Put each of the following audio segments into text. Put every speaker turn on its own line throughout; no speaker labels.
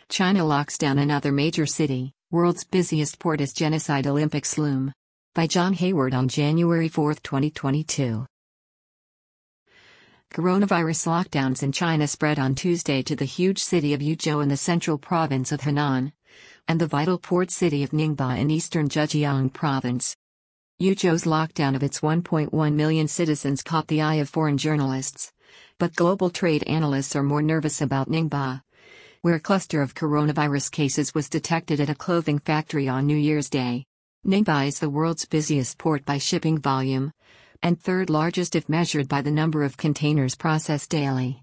China locks down another major city, world's busiest port as genocide Olympics loom. By John Hayward on January 4, 2022. Coronavirus lockdowns in China spread on Tuesday to the huge city of Yuzhou in the central province of Henan, and the vital port city of Ningbo in eastern Zhejiang province. Yuzhou's lockdown of its 1.1 million citizens caught the eye of foreign journalists, but global trade analysts are more nervous about Ningbo, where a cluster of coronavirus cases was detected at a clothing factory on New Year's Day. Ningbo is the world's busiest port by shipping volume, and third largest if measured by the number of containers processed daily.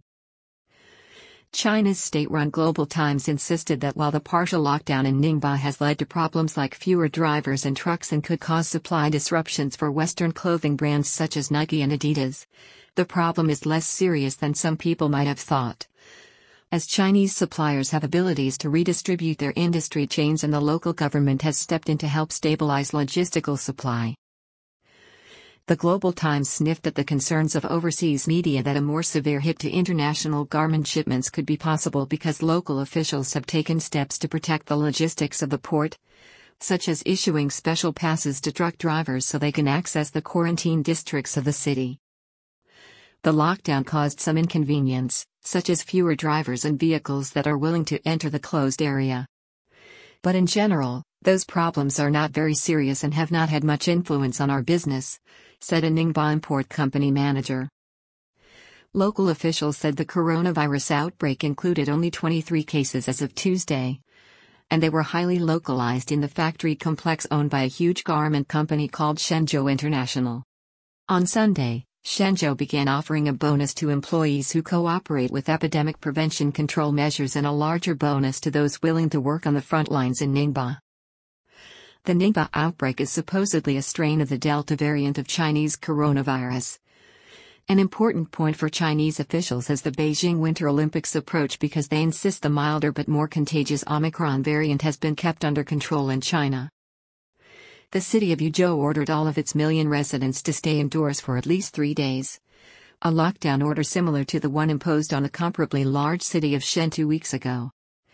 China's state-run Global Times insisted that while the partial lockdown in Ningbo has led to problems like fewer drivers and trucks and could cause supply disruptions for Western clothing brands such as Nike and Adidas, the problem is less serious than some people might have thought, as Chinese suppliers have abilities to redistribute their industry chains and the local government has stepped in to help stabilize logistical supply. The Global Times sniffed at the concerns of overseas media that a more severe hit to international garment shipments could be possible because local officials have taken steps to protect the logistics of the port, such as issuing special passes to truck drivers so they can access the quarantine districts of the city. The lockdown caused some inconvenience, such as fewer drivers and vehicles that are willing to enter the closed area. But in general, those problems are not very serious and have not had much influence on our business, said a Ningbo import company manager. Local officials said the coronavirus outbreak included only 23 cases as of Tuesday, and they were highly localized in the factory complex owned by a huge garment company called Shenzhou International. On Sunday, Shenzhou began offering a bonus to employees who cooperate with epidemic prevention control measures and a larger bonus to those willing to work on the front lines in Ningbo. The Ningbo outbreak is supposedly a strain of the Delta variant of Chinese coronavirus. An important point for Chinese officials as the Beijing Winter Olympics approach because they insist the milder but more contagious Omicron variant has been kept under control in China. The city of Yuzhou ordered all of its million residents to stay indoors for at least 3 days. A lockdown order similar to the one imposed on the comparably large city of Shen 2 weeks ago.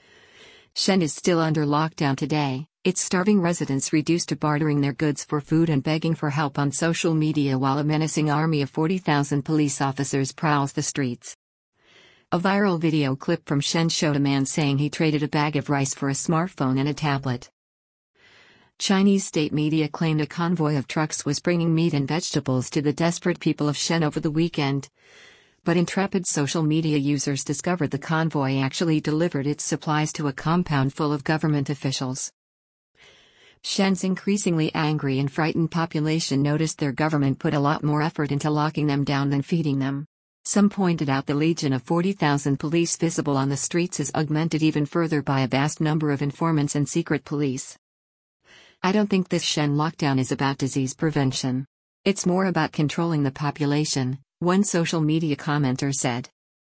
Shen is still under lockdown today, its starving residents reduced to bartering their goods for food and begging for help on social media while a menacing army of 40,000 police officers prowls the streets. A viral video clip from Shen showed a man saying he traded a bag of rice for a smartphone and a tablet. Chinese state media claimed a convoy of trucks was bringing meat and vegetables to the desperate people of Shen over the weekend. But intrepid social media users discovered the convoy actually delivered its supplies to a compound full of government officials. Shen's increasingly angry and frightened population noticed their government put a lot more effort into locking them down than feeding them. Some pointed out the legion of 40,000 police visible on the streets is augmented even further by a vast number of informants and secret police. I don't think this Shen lockdown is about disease prevention. It's more about controlling the population, one social media commenter said.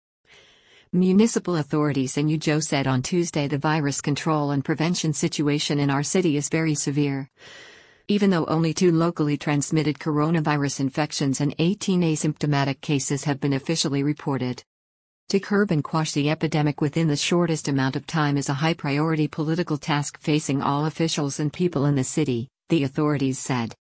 Municipal authorities in Yuzhou said on Tuesday the virus control and prevention situation in our city is very severe. Even though only 2 locally transmitted coronavirus infections and 18 asymptomatic cases have been officially reported. To curb and quash the epidemic within the shortest amount of time is a high-priority political task facing all officials and people in the city, the authorities said.